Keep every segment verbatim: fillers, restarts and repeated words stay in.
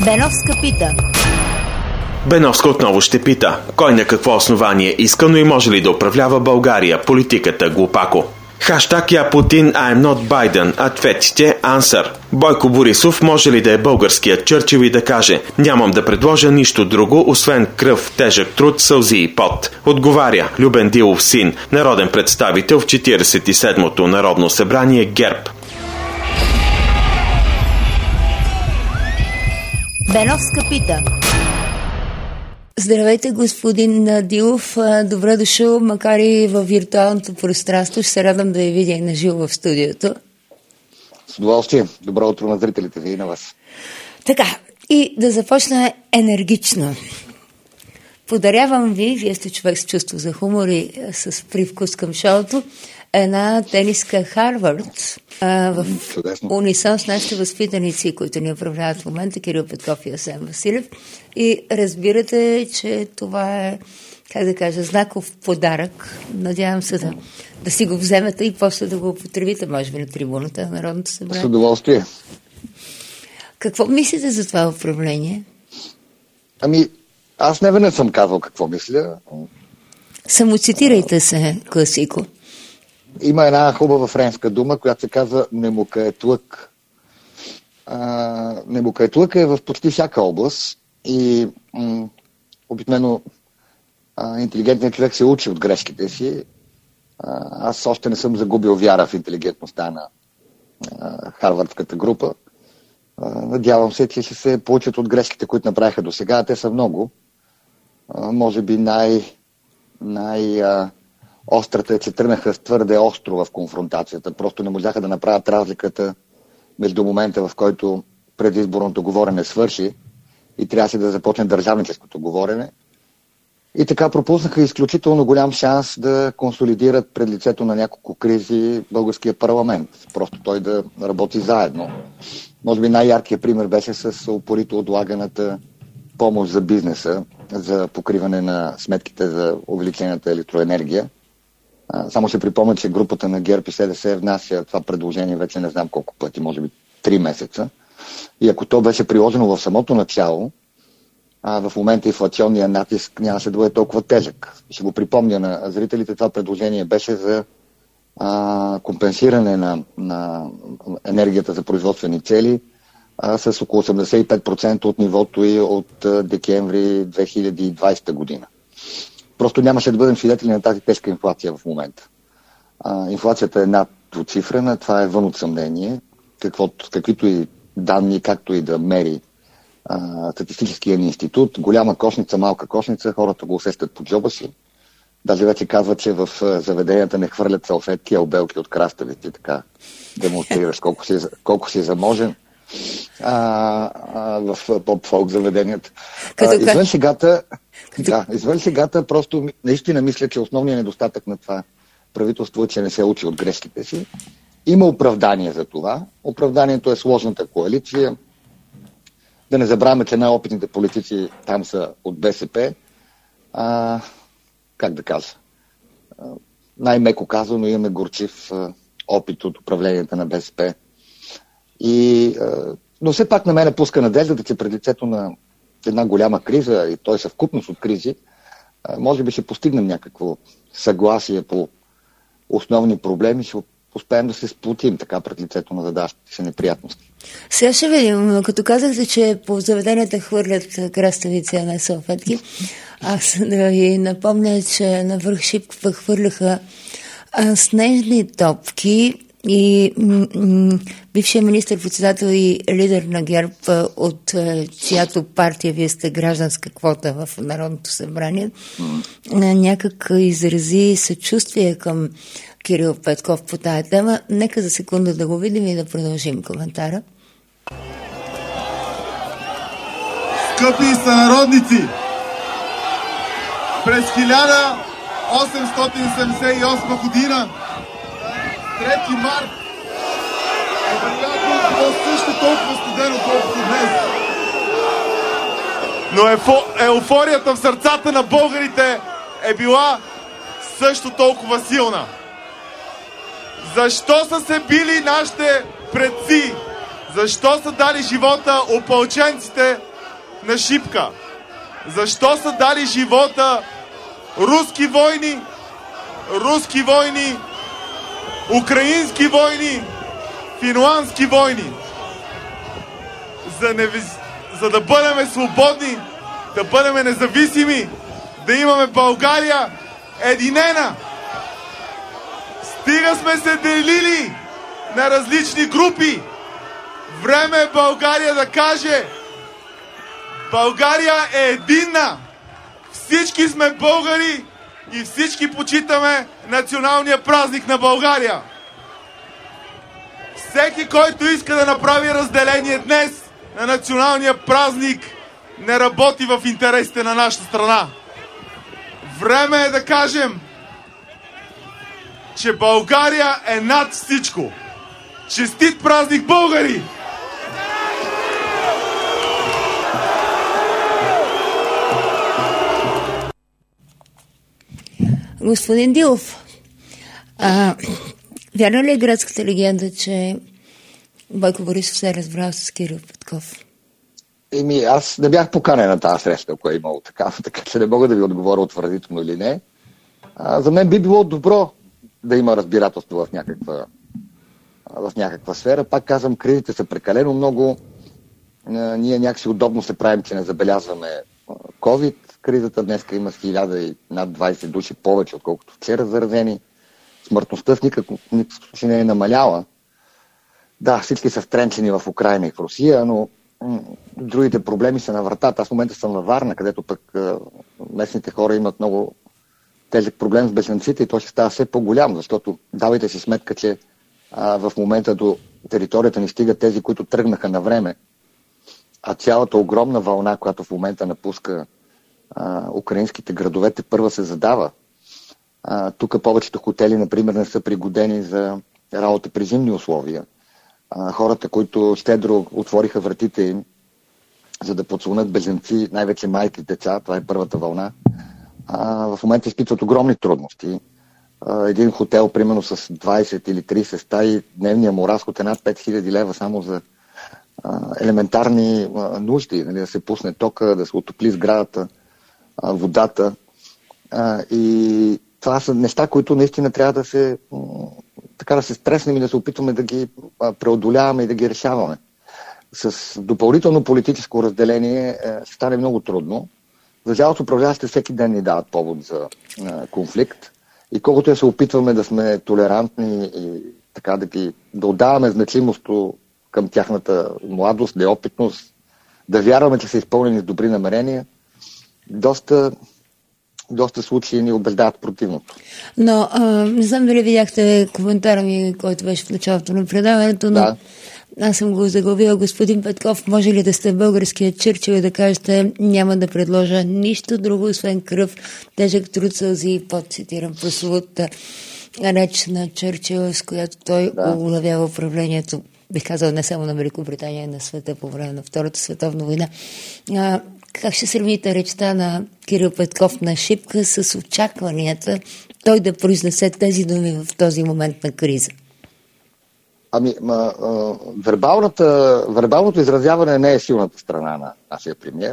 Беновска пита. Беновска отново ще пита. Кой на какво основание иска, но и може ли да управлява България? Политиката глупако. Хаштаг я Путин, I'm not Biden. Ответите answer. Бойко Борисов може ли да е българският Чърчил и да каже: нямам да предложа нищо друго, освен кръв, тежък труд, сълзи и пот. Отговаря Любен Дилов син, народен представител в четиридесет и седмото Народно събрание ГЕРБ. Беновска пита. Здравейте, господин Дилов. Добре дошъл, макар и във виртуалното пространство. Ще се радвам да я видя и на живо в студиото. С удоволствие. Добро утро на зрителите ви и на вас. Така, и да започна енергично. Подарявам ви, вие сте човек с чувство за хумор и с привкус към шоуто, една тениска Харвард в Чудесно. унисон с нашите възпитаници, които ни управляват в момента, Кирил Петков и Асен Василев. И разбирате, че това е, как да кажа, знаков подарък. Надявам се да, да си го вземете и после да го употребите, може би, на трибуната на Народното събрание. С удоволствие. Какво мислите за това управление? Ами, аз не веднъж съм казал какво мисля. Самоцитирайте се, класико. Има една хубава френска дума, която се казва немукаетлък. Немукаетлък е в почти всяка област и м- обикновено а, интелигентният човек се учи от грешките си. А, аз още не съм загубил вяра в интелигентността на а, Харвардската група. А, надявам се, че ще се получат от грешките, които направиха до сега. Те са много. А, може би най... най а, Острата е, че тръгнаха с твърде остро в конфронтацията. Просто не можаха да направят разликата между момента, в който предизборното говорене свърши и трябваше да започне държавническото говорене. И така пропуснаха изключително голям шанс да консолидират пред лицето на няколко кризи българския парламент. Просто той да работи заедно. Може би най-яркият пример беше с упорито отлаганата помощ за бизнеса, за покриване на сметките за увеличената електроенергия. Само ще припомня, че групата на ГЕРБ и СДС внася това предложение вече не знам колко пъти, може би три месеца. И ако то беше приложено в самото начало, а в момента инфлационния натиск нямаше да бъде толкова тежък. Ще го припомня на зрителите, това предложение беше за а, компенсиране на, на енергията за производствени цели а, с около осемдесет и пет процента от нивото и от а, декември две хиляди и двадесета година. Просто нямаше да бъдем свидетели на тази тежка инфлация в момента. А, инфлацията е над двуцифрена, това е вън от съмнение. Каквото, каквито и данни, както и да мери а, статистическия ни институт, голяма кошница, малка кошница, хората го усещат по джоба си. Даже вече казват, че в заведенията не хвърлят салфетки, а обелки от краставици, така демонстрираш колко си, колко си заможен а, а, в поп-фолк заведенията. А, извън шегата, да, извън шегата, просто наистина мисля, че основният недостатък на това правителство е, че не се учи от грешките си. Има оправдание за това. Оправданието е сложната коалиция. Да не забравяме, че най-опитните политици там са от БСП. А, как да кажа? А, най-меко казано имаме горчив а, опит от управленията на БСП. И, а, но все пак на мен пуска надеждата, че пред лицето на една голяма криза, и той съвкупност от кризи, а, може би ще постигнем някакво съгласие по основни проблеми, ще успеем да се сплотим така пред лицето на задаващите се неприятности. Сега ще видим, като казахте, че по заведенията хвърлят краставици, а не салфетки. Аз да ви напомня, че на върх Шипка хвърляха а, снежни топки и м- м- бившия министър-председател и лидер на ГЕРБ, от чиято партия вие сте гражданска квота в Народното събрание, mm. някак изрази съчувствие към Кирил Петков по тая тема. Нека за секунда да го видим и да продължим коментара. Скъпи сънародници, през хиляда осемстотин седемдесет и осма година, трети март, е вероятно било също толкова студено, колкото днес. Но ефо, еуфорията в сърцата на българите е била също толкова силна. Защо са се били нашите предци? Защо са дали живота опълченците на Шипка. Защо са дали живота руски войни, руски войни, украински войни, финландски войни? За, не... За да бъдем свободни, да бъдем независими, да имаме България единена. Стига сме се делили на различни групи. Време е България да каже: България е единна. Всички сме българи и всички почитаме националния празник на България. Всеки, който иска да направи разделение днес на националния празник, не работи в интересите на нашата страна. Време е да кажем, че България е над всичко. Честит празник, българи! Господин Дилов, а, вярно ли е градската легенда, че Бойко Борисов се е разбрал с Кирил Петков? Еми, аз не бях поканен на тази среща, ако е имало такава, така че не мога да ви отговоря утвърдително или не. А, за мен би било добро да има разбирателство в някаква, в някаква сфера. Пак казвам, кризите са прекалено много. А, ние някакси удобно се правим, че не забелязваме COVID. Кризата днеска има с хиляда и над двайсет души повече, отколкото вчера заразени. Смъртността в никакъв случай не е намаляла. Да, всички са втренчени в Украйна и в Русия, но м- другите проблеми са на вратата. Аз в момента съм във Варна, където пък а, местните хора имат много тежък проблем с бежанците и то ще става все по-голям, защото давайте си сметка, че а, в момента до територията ни стигат тези, които тръгнаха на време, а цялата огромна вълна, която в момента напуска а, украинските градове, те първа се задава. А, тук повечето хотели, например, не са пригодени за работа при зимни условия. А, хората, които щедро отвориха вратите им, за да подслонят бежанци, най-вече майки, деца, това е първата вълна, а, в момента изпитват огромни трудности. А, един хотел, примерно с двайсет или трийсет стаи, дневния му разход е над пет хиляди лева само за а, елементарни а, нужди, нали, да се пусне тока, да се отопли сградата, а, водата. А, и това са неща, които наистина трябва да се така да се стреснем и да се опитваме да ги преодоляваме и да ги решаваме. С допълнително политическо разделение ще стане много трудно. За жалост, управляващите всеки ден ни дават повод за а, конфликт и колкото се опитваме да сме толерантни и така да ги да отдаваме значимост към тяхната младост, неопитност, да вярваме, че са изпълнени с добри намерения, доста доста случаи ни убеждават противното. Но а, не знам дали видяхте коментара ми, който беше в началото на предаването, но да. Аз съм го заглавила: господин Петков, може ли да сте българският Чърчил и да кажете: няма да предложа нищо друго, освен кръв, тежък труд, сълзи и пот, цитирам прословутата реч на Чърчил, с която той да. улавява управлението, бих казал, не само на Великобритания, а на света по време на Втората световна война. А, как ще сравните речта на Кирил Петков на Шипка с очакванията той да произнесе тези думи в този момент на криза? Ами, ма, а, вербалната, вербалното изразяване не е силната страна на нашия премиер.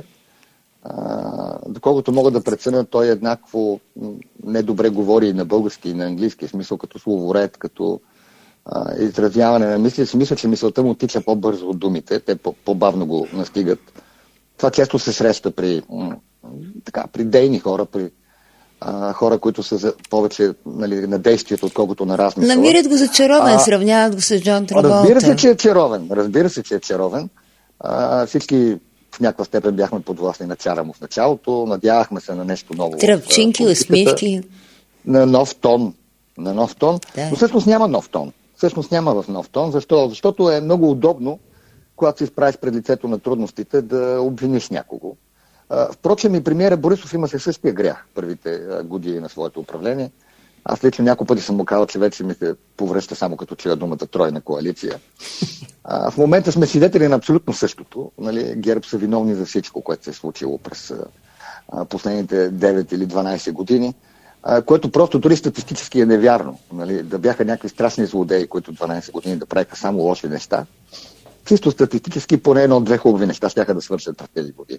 А, доколкото мога да преценя, той еднакво недобре говори и на български, и на английски, в смисъл като словоред, като а, изразяване на мисли. Си мисля, че мисълта му тича по-бързо от думите, те по-бавно го настигат. Това често се среща при, м- така, при дейни хора, при а, хора, които са за, повече нали, на действието, отколкото на размисъла. Намират го за чаровен, а, сравняват го с Джон Траволта. Разбира се, че е чаровен. Разбира се, че е чаровен. А, всички в някаква степен бяхме подвластни на чара му в началото. Надявахме се на нещо ново. Тръпчинки, усмивки. На нов тон. На нов тон. Да. Но всъщност няма нов тон. Всъщност няма в нов тон. Защо? Защото е много удобно, когато се изправиш пред лицето на трудностите, да обвиниш някого. А, впрочем, и премиера Борисов имаше същия грях първите а, години на своето управление. Аз лично няколко пъти съм му казал, че вече ми се повръща само като чуя думата тройна коалиция. А, в момента сме свидетели на абсолютно същото. Нали, ГЕРБ са виновни за всичко, което се е случило през а, последните девет или дванайсет години, а, което просто дори статистически е невярно. Нали, да бяха някакви страшни злодеи, които дванайсет години да правиха само лоши неща. Чисто статистически поне едно от две хубави неща щяха да свършат в тези години.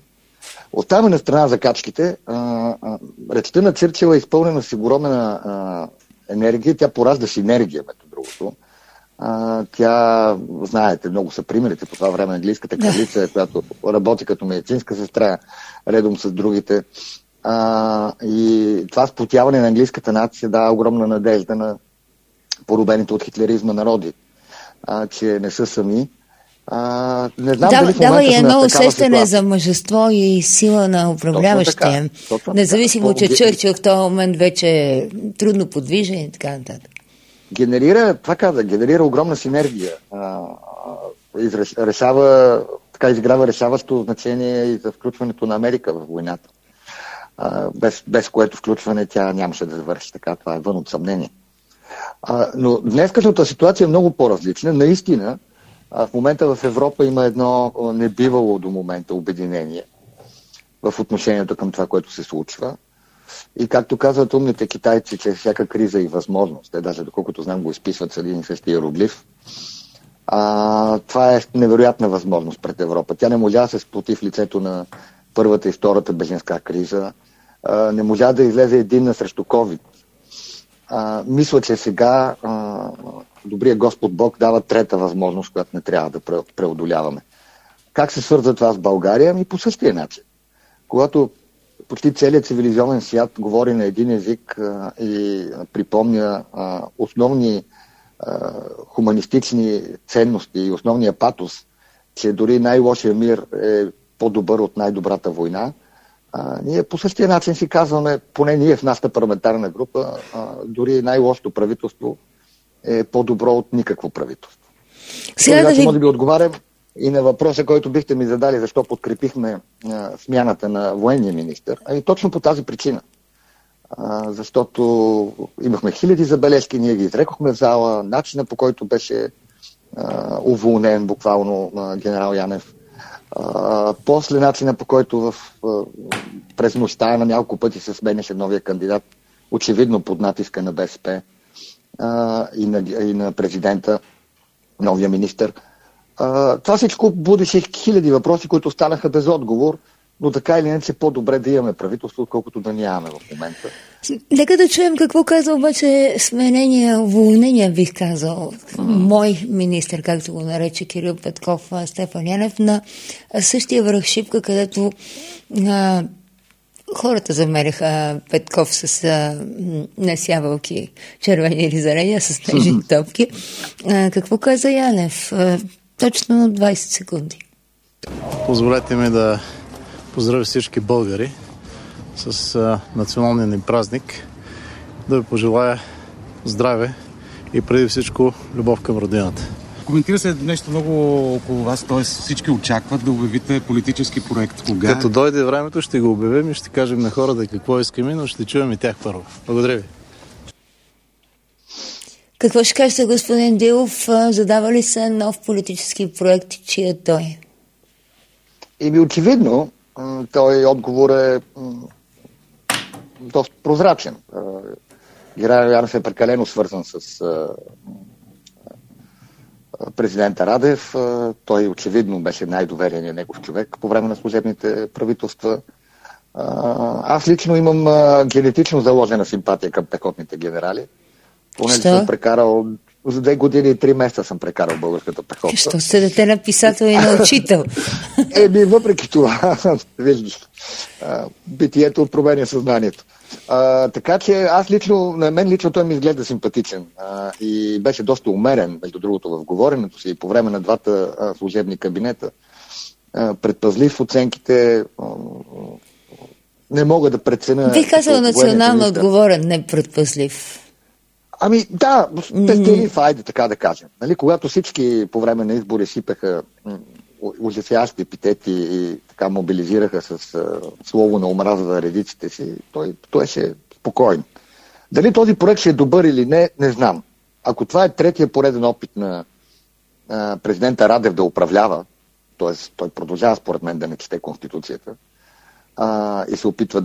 Оставяме на страна закачките. А, а, речта на Чърчил е изпълнена с огромна а, енергия. Тя поражда синергия, между другото. А, тя, знаете, много са примерите по това време. Английската кралица, която работи като медицинска сестра, редом с другите. А, и това сплотяване на английската нация дава огромна надежда на поробените от хитлеризма народи, а, че не са сами. А, не знам да, дали в дава и едно усещане ситуация за мъжество и сила на управляващия. Независимо, че Чърчил в този момент вече е трудно подвижен и така нататък. Генерира, това каза, генерира огромна синергия. А, изреш, решава, така изиграва решаващо значение и за включването на Америка в войната. А, без, без което включване тя нямаше да завърши така. Това е вън от съмнение. А, но днескашната ситуация е много по-различна. Наистина, а, в момента в Европа има едно небивало до момента обединение в отношението към това, което се случва. И както казват умните китайци, че всяка криза е възможност. Те даже, доколкото знам, го изписват с един и същи иероглиф. А, това е невероятна възможност пред Европа. Тя не можа да се сплоти в лицето на първата и втората бежанска криза. А, не можа да излезе единна срещу COVID. А, мисля, че сега а, добрия Господ Бог дава трета възможност, която не трябва да преодоляваме. Как се свързва това с България? Ами по същия начин. Когато почти целият цивилизован свят говори на един език а, и припомня а, основни а, хуманистични ценности и основния патос, че дори най-лошия мир е по-добър от най-добрата война, а, ние по същия начин си казваме, поне ние в нашата парламентарна група, а, дори най-лошото правителство е по-добро от никакво правителство. Сега да ви... може би отговарям и на въпроса, който бихте ми задали, защо подкрепихме а, смяната на военния министър. Ами точно по тази причина. А, защото имахме хиляди забележки, ние ги изрекохме в зала, начина по който беше а, уволнен буквално а, генерал Янев. А, после начина по който в, а, през нощта на няколко пъти се сменяше новия кандидат, очевидно под натиска на БСП а, и, на, и на президента, новия министър. Uh, това всичко будеше хиляди въпроси, които останаха без отговор, но така или иначе по-добре да имаме правителство, отколкото да нямаме в момента. Нека да чуем какво каза обаче сменения, уволнения, бих казал, mm. мой министър, както го нарече Кирил Петков, Стефан Янев, на същия връх Шипка, където а, хората замеряха Петков с а, насявалки червени ризарения, с снежни топки. А, какво каза Янев? А, Точно на двайсет секунди. Позволете ми да поздравя всички българи с а, националния ни празник, да ви пожелая здраве и преди всичко любов към родината. Коментира се нещо много около вас, т.е. всички очакват да обявите политически проект. Кога? Като дойде времето, ще го обявим и ще кажем на хората какво искаме, но ще чуем и тях първо. Благодаря ви. Какво ще кажете, господин Дилов? Задава ли се нов политически проект, чия е той? Еми, очевидно, той отговор е доста прозрачен. Генерал Янев е прекалено свързан с президента Радев. Той очевидно беше най-довереният негов човек по време на служебните правителства. Аз лично имам генетично заложена симпатия към пехотните генерали. Понеже съм прекарал, за две години и три месеца съм прекарал българската пехота. Що сте дете на писател и на учител? Еми, въпреки това, виждаш, битието от променя съзнанието. А, така че аз лично, на мен лично той ми изглежда симпатичен а, и беше доста умерен, между другото, в говоренето си и по време на двата а, служебни кабинета. А, предпазлив в оценките, а, не мога да преценя... Бих казал национално отговорен, не предпазлив. Ами да, пестелив, mm-hmm. айде така да кажем. Нали, когато всички по време на избори сипеха ужасящи епитети и така мобилизираха с а, слово на омраза за редиците си, той, той ще е спокоен. Дали този проект ще е добър или не, не знам. Ако това е третия пореден опит на а, президента Радев да управлява, т.е. той продължава според мен да не чете Конституцията а, и се опитва да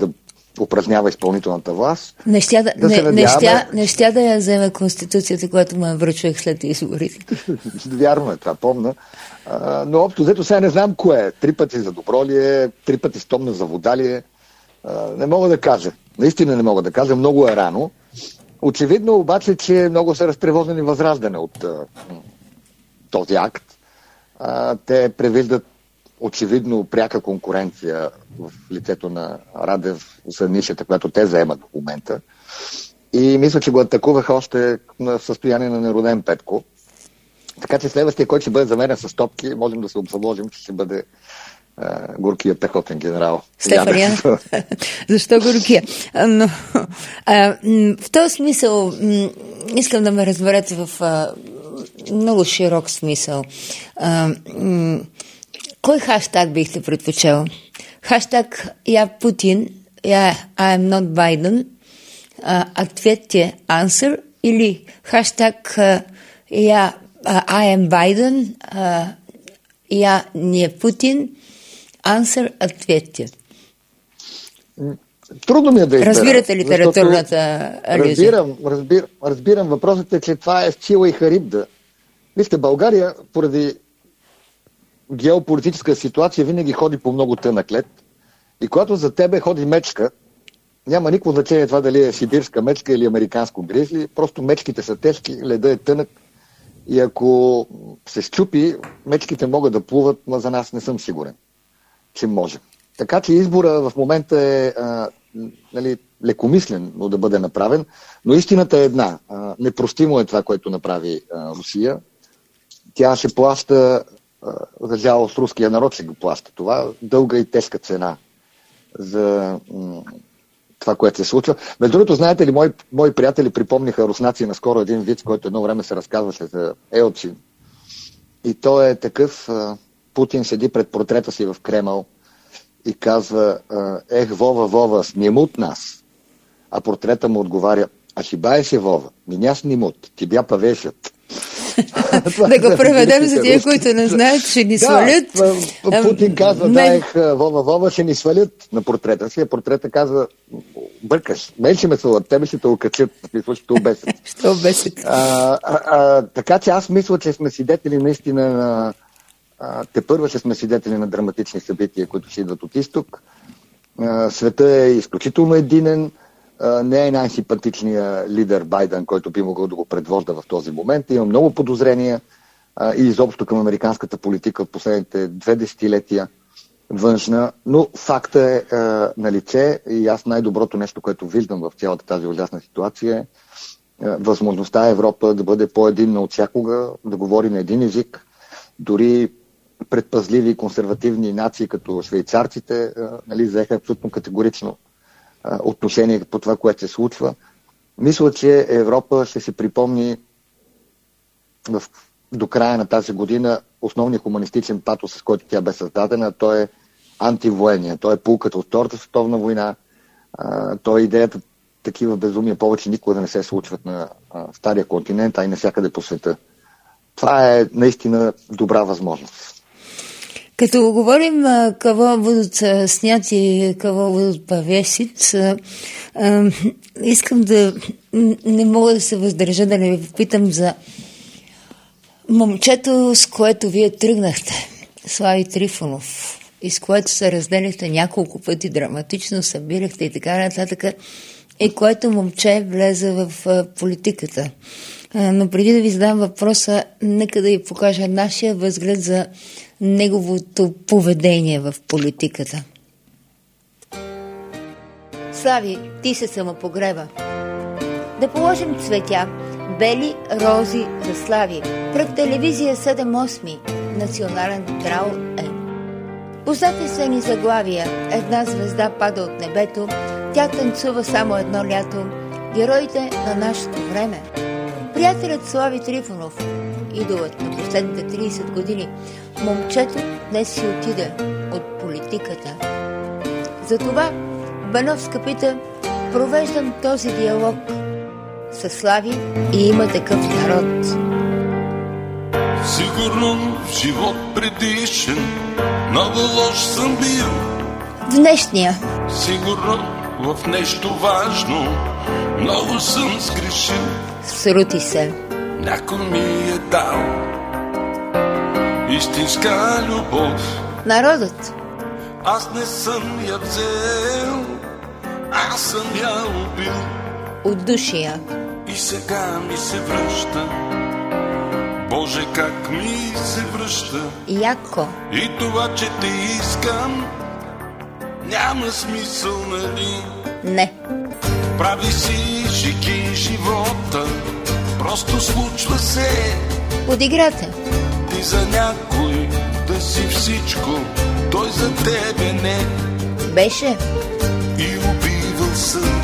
упражнява изпълнителната власт. Не щя да, да не, надяваме... не, щя, не щя да я вземе Конституцията, която му я връчвах след изборите. Вярно е, това помна. А, но общо взето сега не знам кое е. Три пъти за добро ли е, три пъти стомна за вода ли е. А, не мога да кажа. Наистина не мога да кажа. Много е рано. Очевидно обаче, че много са разтревожени Възраждане от а, този акт. А, те превиждат очевидно пряка конкуренция в лицето на Радев за нишата, която те заемат в момента. И мисля, че го атакуваха още на състояние на нероден Петко. Така че следващия, който ще бъде заменен с топки, можем да се обзаложим, че ще бъде а, горкия пехотен генерал. Стефания. Защо горкия? Но, а, в този смисъл м- искам да ме разберете в а, много широк смисъл. А, м- Кой хаштаг бихте предпочел? Хаштаг я Путин, я I am not Biden, ответьте answer, или хаштаг я I am Biden, я не Путин, answer, ответьте. Трудно ми е да избера. Разбирате литературната алюзия? Разбирам, разбир, разбирам. Въпросът е, че това е в Чила и Харибда. Вижте, България поради геополитическа ситуация винаги ходи по много тънък лед. И когато за тебе ходи мечка, няма никакво значение това дали е сибирска мечка или американско гризли, просто мечките са тежки, леда е тънък и ако се счупи, мечките могат да плуват, но за нас не съм сигурен, че може. Така че избора в момента е а, нали, лекомислен, но да бъде направен, но истината е една. А, непростимо е това, което направи а, Русия. Тя ще плаща, за жалост руския народ ще го плаща това, дълга и тежка цена за м- това, което се случва. Между другото, знаете ли, мои, мои приятели припомниха руснаци наскоро един виц, който едно време се разказваше за Елчин. И то е такъв, а, Путин седи пред портрета си в Кремъл и казва, ех, Вова, Вова, снимут нас. А портрета му отговаря, а шибаеше Вова, меня снимут, тебя повешат. Да го преведем за тия, които не знаят, ще ни свалят. Да, Путин казва, да, ех, Вова, Вова, ще ни свалят на портрета си, а портрета казва, бъркаш, мен ще ме свалят, тебе ще те окачат, смисъл, ще те обесят. Ще обесят. А, а, а, така че аз мисля, че сме свидетели наистина на а, те първа ще сме свидетели на драматични събития, които ще идват от изток. А, света е изключително единен. Не е най-симпатичният лидер Байден, който би могъл да го предвожда в този момент. Има много подозрения а, и изобщо към американската политика в последните две десетилетия външна, но факта е а, на лице и аз най-доброто нещо, което виждам в цялата тази ужасна ситуация е а, възможността Европа да бъде по-единна от всякога, да говори на един език, дори предпазливи и консервативни нации като швейцарците а, нали, заеха абсолютно категорично отношение по това, което се случва. Мисля, че Европа ще се припомни в, до края на тази година основният хуманистичен патос, с който тя бе създадена. Той е антивоенния. Той е пулката от Втората световна война. А, той е идеята такива безумия повече никога да не се случват на а, Стария континент, а и навсякъде по света. Това е наистина добра възможност. Като говорим какво будут сняти, какво будут повесит, искам да не мога да се въздържа да не ви попитам за момчето, с което вие тръгнахте, Слави Трифонов, и с което се разделихте няколко пъти, драматично събирахте и така нататък, и което момче влезе в политиката. Но преди да ви задам въпроса, нека да ви покажа нашия възглед за неговото поведение в политиката. Слави, ти се самопогреба. Да положим цветя, бели рози за Слави. Пред телевизия седем осми, национален трал е. Познати са ни заглавия. Една звезда пада от небето, тя танцува само едно лято. Героите на нашето време. Приятелят Слави Трифонов, идолът на последните трийсет години, момчето днес си отиде от политиката. Затова Беновска пита, провеждам този диалог с Слави и Има такъв народ. Сигурно в живот предишен много лош съм бил. Днешния. Сигурно в нещо важно много съм сгрешил. Срути се. Някой ми е дал истинска любов. Народът. Аз не съм я взел, аз съм я убил. От душия. И сега ми се връща. Боже, как ми се връща. Яко. И това, че те искам, няма смисъл, нали? Не. Прави си шики живота, просто случва се. Подиграте. Ти за някой да си всичко, той за тебе не. Беше. И убивал съм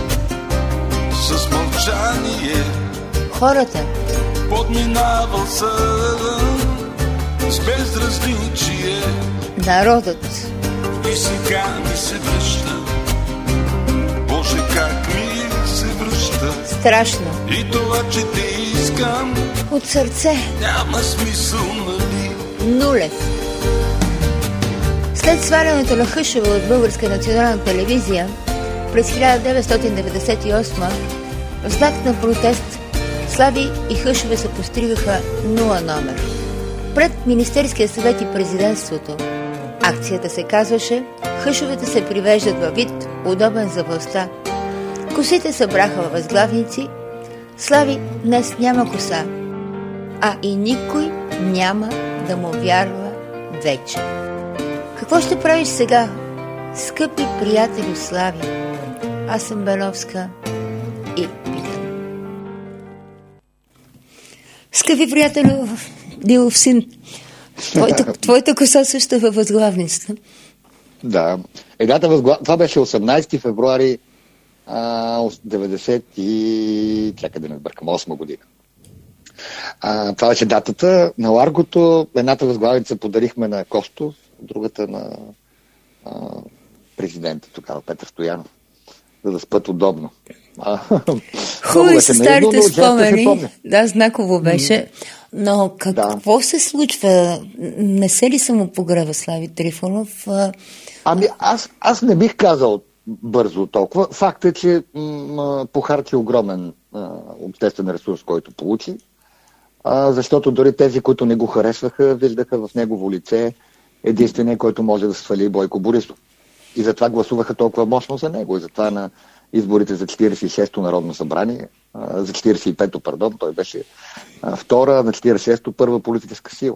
с мълчание. Хората. Подминавал съм с безразличие. Народът. И сега ми се връща. Боже, как ми се връща. Страшно. И това, че те искам, от сърце. Няма смисъл, нали? Нулев. След свалянето на Хъшева от Българска национална телевизия през хиляда деветстотин деветдесет и осма, в знак на протест Слави и Хъшева се постригаха нула номер. Пред Министерския съвет и президентството акцията се казваше "Хъшовете се привеждат във вид, удобен за властта". Косите събраха във възглавници. Слави днес няма коса, а и никой няма да му вярва вече. Какво ще правиш сега, скъпи приятелю Слави? Аз съм Беновска и питам. Скъпи приятелю Дилов син, твоята, твоята коса също е във възглавницата. Да. Едната възглав... Това беше осемнадесети февруари а, деветдесет и... Чакай да не сбъркам, осма година. А, това беше датата. На Ларгото едната възглавница подарихме на Костов, другата на а, президента тогава, Петър Стоянов, за да спът удобно. Хубави са старите спомени. Да, знаково беше. Но какво да. се случва? Не се ли самопогрева Слави Трифонов? Ами аз, аз не бих казал бързо толкова. Факт е, че м- похарчи огромен а, обществен ресурс, който получи, а, защото дори тези, които не го харесваха, виждаха в негово лице единствения, който може да свали Бойко Борисов. И затова гласуваха толкова мощно за него. И затова на изборите за четиридесет и шесто Народно събрание, а, за четиридесет и пето, пардон, той беше а, втора, на четиридесет и шесто първа политическа сила.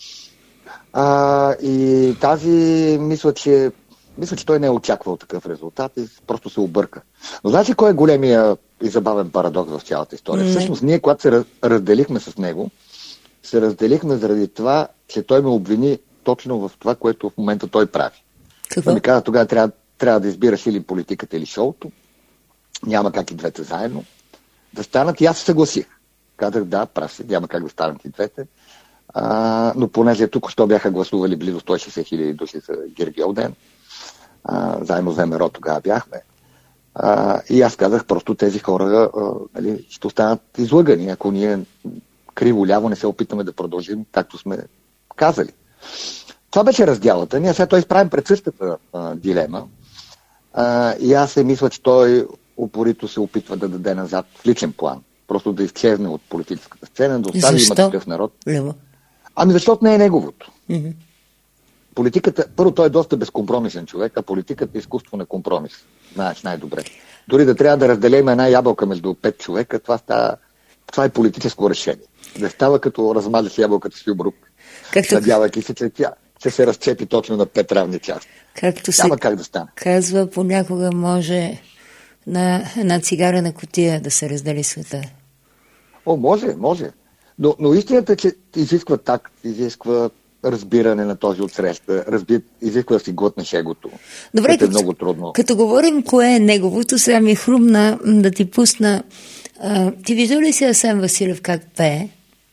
А, и тази, мисля, че мисля, че той не е очаквал такъв резултат и просто се обърка. Но знаете кой е големия и забавен парадокс в цялата история? Mm-hmm. Всъщност ние, когато се разделихме с него, се разделихме заради това, че той ме обвини точно в това, което в момента той прави. Какво? Той ми каза, тогава трябва, трябва да избираш или политиката, или шоуто. Няма как и двете заедно да станат. И аз се съгласих. Казах, да, прав си, няма как да станат и двете. А, но понеже тук що бяха гласували близо сто и шейсет хиляди души за Гергьовден, а, заедно с ВМРО тогава бяхме. А, и аз казах, просто тези хора а, нали, ще останат излъгани, ако ние криво-ляво не се опитаме да продължим, както сме казали. Това беше разделата. Ние сега той изправим пред същата а, дилема. А, и аз се мисля, че той упорито се опитва да даде назад в личен план. Просто да изчезне от политическата сцена, да остави Има такъв народ. Лево. Ами защото не е неговото. Mm-hmm. Политиката, първо той е доста безкомпромисен човек, а политиката е изкуство на компромис. Знаеш най-добре. Дори да трябва да разделим една ябълка между пет човека, това, става, това е политическо решение. Да става като размазаш ябълката с юбрук. Както... Надявайки се, че тя ще се разцепи точно на пет равни части. Както Няма се как да стане. Казва, понякога може на една цигарена кутия да се раздели света. О, може, може. Но, но истината е, че изисква такт, изисква разбиране на този отсреща, разби... изисква да си глътнеш егото. Добре, е като, много трудно. Като говорим кое е неговото, сега ми е хрумна да ти пусна. А, ти виждал ли си Асен Василев как пее?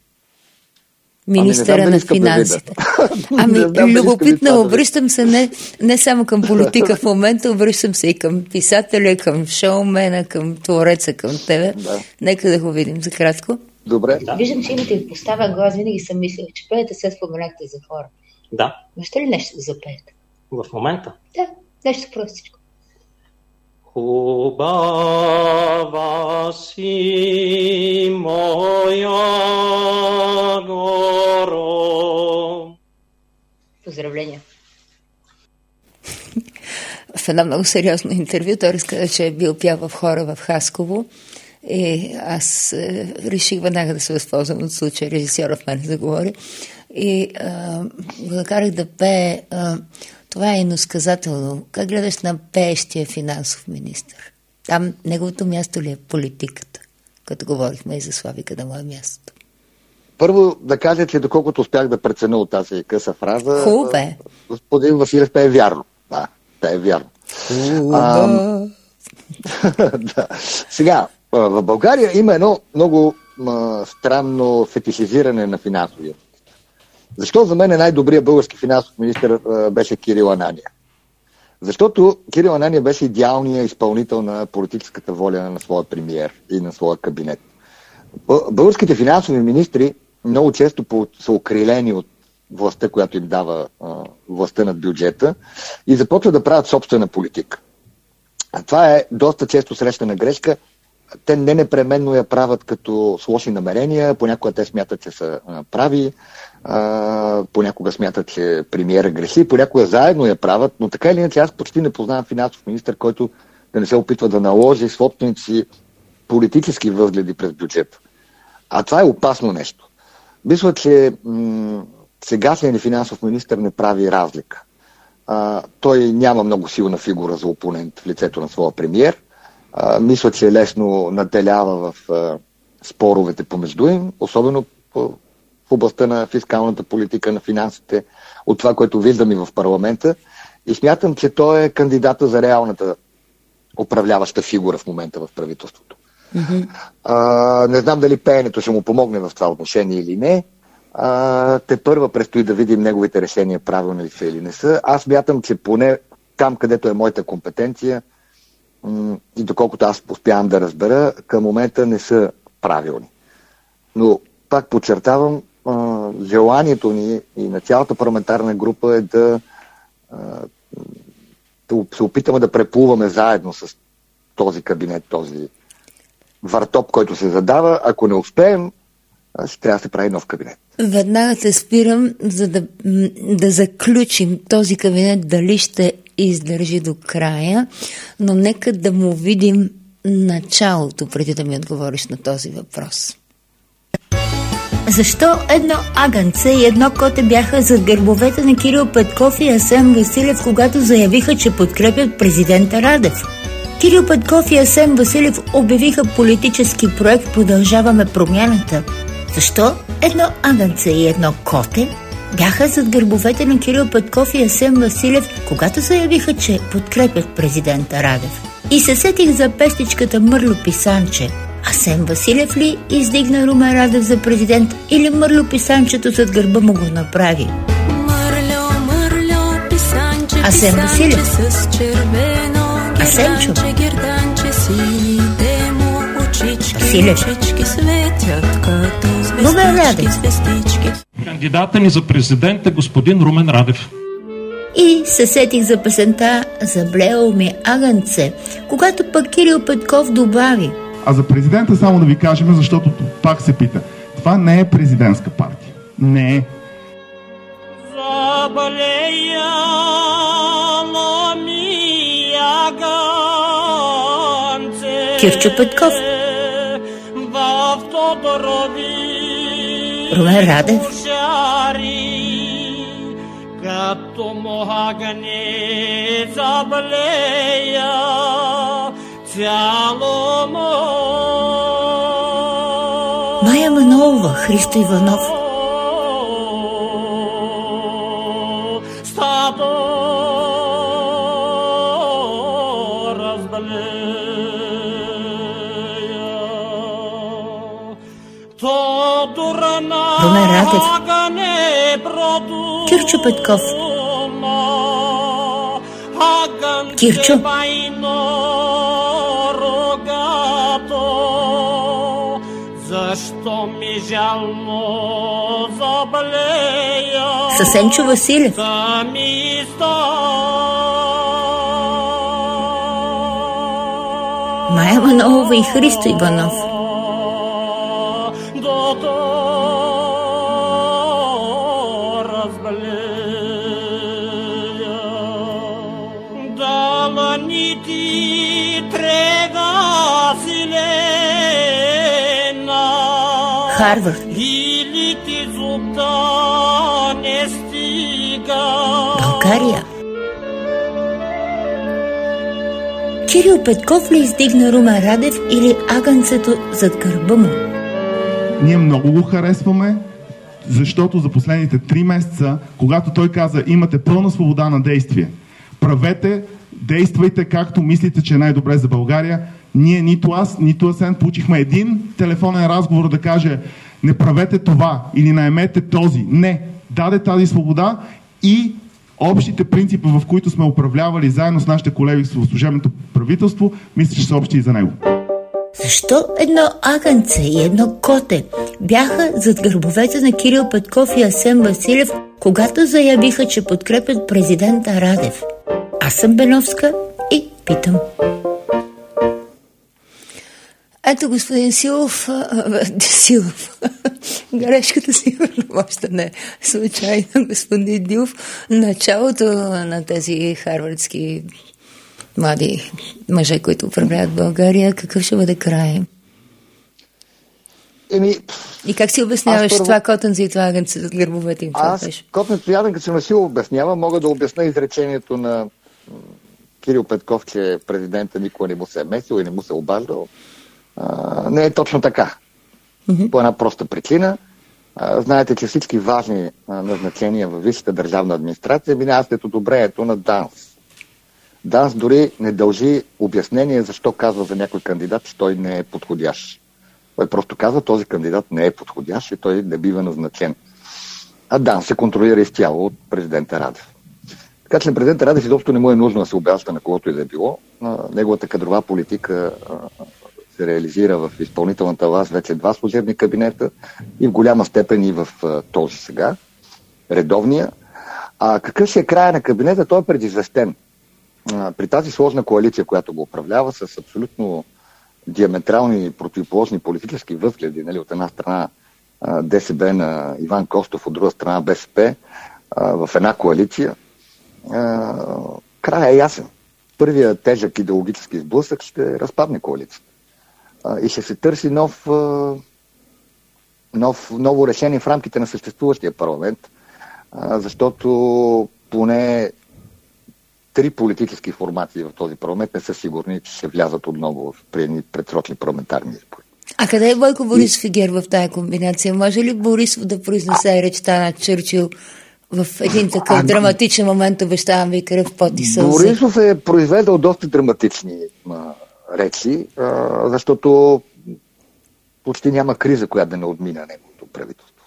Министъра ами на финансите. Да ами, знам, любопитно, обръщам се не, не само към политика в момента, обръщам се и към писателя, към шоумена, към твореца, към тебе. Да. Нека да го видим за кратко. Добре. Да. Виждам, че имате поставен глас, винаги съм мислила, че пеете, се споменахте за хора. Да. Можете ли нещо да запеете? В момента? Да, нещо простичко. Хубава си моя горо. Поздравления! В едно много сериозно интервю той разказа, че е бил пял в хора в Хасково и аз е, реших веднага да се възползвам от случая, режисьора в мен заговори и го накарах да пее. А, това е иносказателно. Как гледаш на пеещия финансов министър? Там неговото място ли е политиката? Като говорихме и за Славика да му е място. Първо да кажа, че доколкото успях да преценя от тази къса фраза, Хубаво е. Господин Василев пее вярно. Да, пее вярно. А, да. Сега, в България има едно много м, странно фетишизиране на финансовия. Защо за мен е най-добрият български финансов министър беше Кирил Анания? Защото Кирил Анания беше идеалният изпълнител на политическата воля на своя премиер и на своя кабинет. Българските финансови министри много често са окрилени от властта, която им дава а, властта над бюджета и започват да правят собствена политика. А това е доста често срещана грешка. Те не непременно я правят като с лоши намерения, понякога те смятат, че са а, прави, а, понякога смятат, че премиера греши, понякога заедно я правят, но така или иначе аз почти не познавам финансов министър, който да не се опитва да наложи собствените си политически възгледи през бюджета. А това е опасно нещо. Мисля, че м- сегашният финансов министър не прави разлика. А, той няма много силна фигура за опонент в лицето на своя премиер. А, мисля, че лесно наделява в а, споровете помежду им, особено по, в областта на фискалната политика, на финансите, от това, което виждам и в парламента. И смятам, че той е кандидата за реалната управляваща фигура в момента в правителството. Mm-hmm. А, не знам дали пеенето ще му помогне в това отношение или не. А, те първа предстои да видим неговите решения правилни ли са или не са. Аз мятам, че поне там, където е моята компетенция м- и доколкото аз успявам да разбера, към момента не са правилни. Но пак подчертавам, а, желанието ни и на цялата парламентарна група е да, а, да се опитаме да преплуваме заедно с този кабинет, този въртоп, който се задава. Ако не успеем, ще трябва да се прави нов кабинет. Веднага те спирам, за да, да заключим този кабинет дали ще издържи до края, но нека да му видим началото, преди да ми отговориш на този въпрос. Защо едно агънце и едно коте бяха зад гърбовете на Кирил Петков и Асен Василев, когато заявиха, че подкрепят президента Радев? Кирил Петков и Асен Василев обявиха политически проект "Продължаваме промяната". Защо едно агънце и едно коте бяха зад гърбовете на Кирил Петков и Асен Василев, когато заявиха, че подкрепят президента Радев? И се сетих за пестичката Мърло Писанче. Асен Василев ли издигна Румен Радев за президент или Мърло Писанчето зад гърба му го направи? Мърло, мърло, писанче, Асен Василев. С червено, Асенчо. Василев. Румен Радев. Кандидата ни за президент е господин Румен Радев. И се сетих за песента "Заблело ми агънце", когато пък Кирил Петков добави: А за президента само да ви кажем, защото пак се пита. Това не е президентска партия. Не е. Заблело ми агънце. Кирчо Петков. Румен Радев. Като могане заблея цяло Мая Манолова, Христо Иванов. Стадо разблея Румен Радев. Кирчо Петков. Кирчо. Защо ми жално заблея? Асенчо Василев. Мая Манолова и Христо Иванов. Харвард. България. Кирил Петков ли издигна Румен Радев или агънцето зад гърба му? Ние много го харесваме, защото за последните три месеца, когато той каза, имате пълна свобода на действие, правете, действайте както мислите, че е най-добре за България. Ние, нито аз, нито Асен, получихме един телефонен разговор да каже, не правете това или наемете този. Не, даде тази свобода и общите принципи, в които сме управлявали заедно с нашите колеги в служебното правителство, мисля, че са общи и за него. Защо едно агънце и едно коте бяха зад гърбовете на Кирил Петков и Асен Василев, когато заявиха, че подкрепят президента Радев? Аз съм Беновска и питам. Ето, господин Силов, Силов, грешката сигурно още не е случайно, господин Дилов, началото на тези харвардски млади мъже, които управляват България, какъв ще бъде край? Еми, и как си обясняваш първо... това котенце и това агънце зад гърбовете им? Аз котенцето и агънцето не си обяснява, мога да обясня изречението на Кирил Петков, че президента никога не му се е месил и не му се е обаждал. Uh, не е точно така. Mm-hmm. По една проста причина. Uh, знаете, че всички важни uh, назначения във висшата държавна администрация минават след одобрението на ДАНС. ДАНС дори не дължи обяснение защо казва за някой кандидат, че той не е подходящ. Той просто казва, този кандидат не е подходящ и той не бива назначен. А ДАНС се контролира изцяло от президента Радев. Така че на президента Радев изобщо не му е нужно да се обясня на когото и да е било. Uh, неговата кадрова политика uh, се реализира в изпълнителната власт вече два служебни кабинета и в голяма степен и в а, този сега, редовния. А какъв ще е края на кабинета, той е предизвестен. А, при тази сложна коалиция, която го управлява, с абсолютно диаметрални противоположни политически възгледи, нали, от една страна а, ДСБ на Иван Костов, от друга страна БСП, а, в една коалиция, а, края е ясен. Първият тежък идеологически сблъсък ще разпадне коалицията. И ще се търси нов, нов, ново решение в рамките на съществуващия парламент, защото поне три политически формации в този парламент не са сигурни, че ще влязат отново в предсрочни парламентарни избори. А къде е Бойко Борисов и ГЕРБ в тая комбинация? Може ли Борисов да произнесе речта на Чърчил в един такъв а, драматичен момент, обещавам ви, кръв, пот и сълзи? Борисов е произведал доста драматични речи, защото почти няма криза, която да не отмина неговото правителство.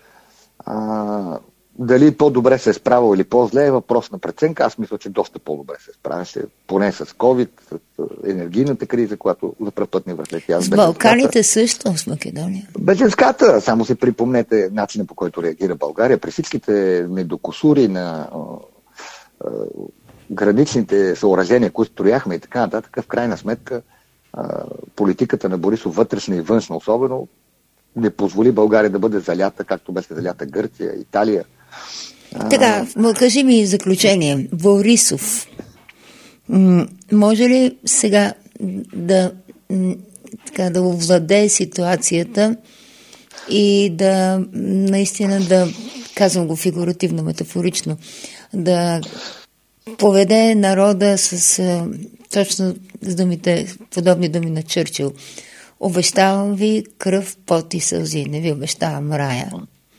А, дали по-добре се е справил или по-зле е въпрос на преценка. Аз мисля, че доста по-добре се справяше, поне с COVID, с енергийната криза, която за пръв път ни въртлетя. С Балканите също, с Македония. Беженската, само си припомнете начина, по който реагира България. При всичките недокусури на а, а, граничните съоръжения, които строяхме и така нататък, в крайна сметка политиката на Борисов, вътрешна и външна особено, не позволи България да бъде залята, както беше залята Гърция, Италия. Така, кажи ми заключение. Борисов, м- може ли сега да, м- така, да овладее ситуацията и да наистина да, казвам го фигуративно, метафорично, да поведе народа с а, точно с думите, подобни думи на Чърчил. Обещавам ви кръв, пот и сълзи. Не ви обещавам рая.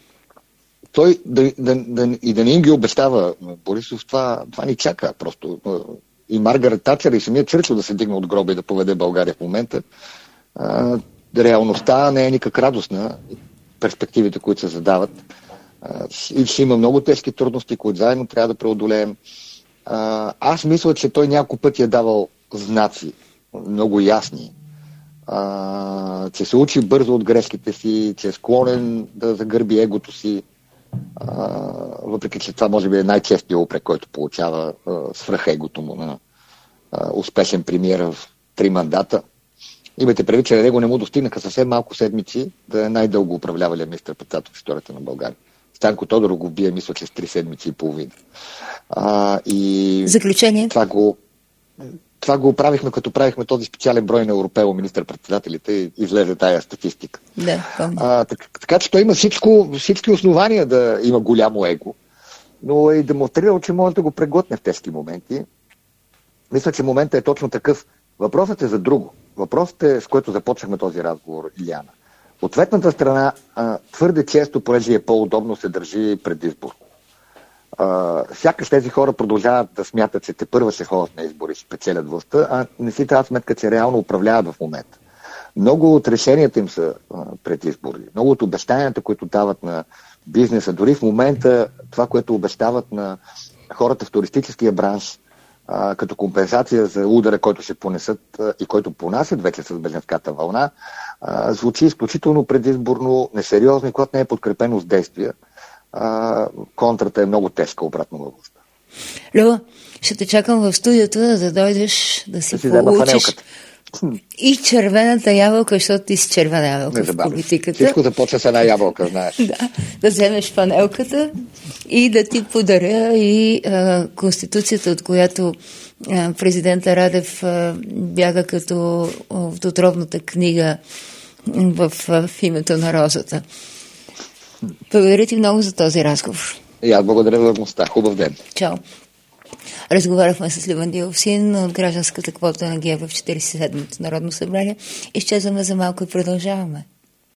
Той да, да, да, и да не им ги обещава Борисов, това, това ни чака просто. И Маргарет Тачър и самия Чърчил да се дигне от гроба и да поведе България в момента. А, реалността не е никак радостна. Перспективите, които се задават. А, и ще има много тежки трудности, които заедно трябва да преодолеем. А, аз мисля, че той няколко пъти е давал знаци, много ясни, а, че се учи бързо от грешките си, че е склонен да загърби егото си, а, въпреки че това може би е най-честият упрек, който получава свръх егото му на а, успешен премиер в три мандата. Имайте предвид, че на него не му достигнаха съвсем малко седмици да е най-дълго управлявалия министър-председател в историята на България. Станко Тодоров го бие, мисля, че с три седмици и половина. А, и Заключение? Това го, това го правихме, като правихме този специален брой на Европео министър-председателите и излезе тая статистика. Да, а, така, така че той има всичко, всички основания да има голямо его, но е и демонстрирал, че може да го преглътне в тежки моменти. Мисля, че моментът е точно такъв. Въпросът е за друго. Въпросът е, с което започнахме този разговор, Илияна. Ответната страна а, твърде често, понеже е по-удобно, се държи предизборно. А, сякаш тези хора продължават да смятат, че те първа ще ходят на избори, ще печелят властта, а не си трябва сметка, че реално управляват в момента. Много от решенията им са а, предизбори. Много от обещанията, които дават на бизнеса, дори в момента това, което обещават на хората в туристическия бранш, а, като компенсация за удара, който ще понесат а, и който понасят вече с бежанската вълна, а, звучи изключително предизборно, несериозно и когато не е подкрепено с действия. А, контрата е много тежка обратно във властта. Любо, ще те чакам в студиото, да, да дойдеш да си, да си получиш и червената ябълка, защото ти си червена ябълка в политиката. Всичко започва с една ябълка, знаеш. Да, да вземеш панелката и да ти подаря и а, Конституцията, от която а, президента Радев а, бяга като от отровната книга в, в името на розата. Благодаря ти много за този разговор. И аз благодаря за възможността. Хубав ден. Чао. Разговаряхме с Любен Диловсин от гражданската квота на ГЕРБ в четиридесет и седмото Народно събрание. Изчезваме за малко и продължаваме.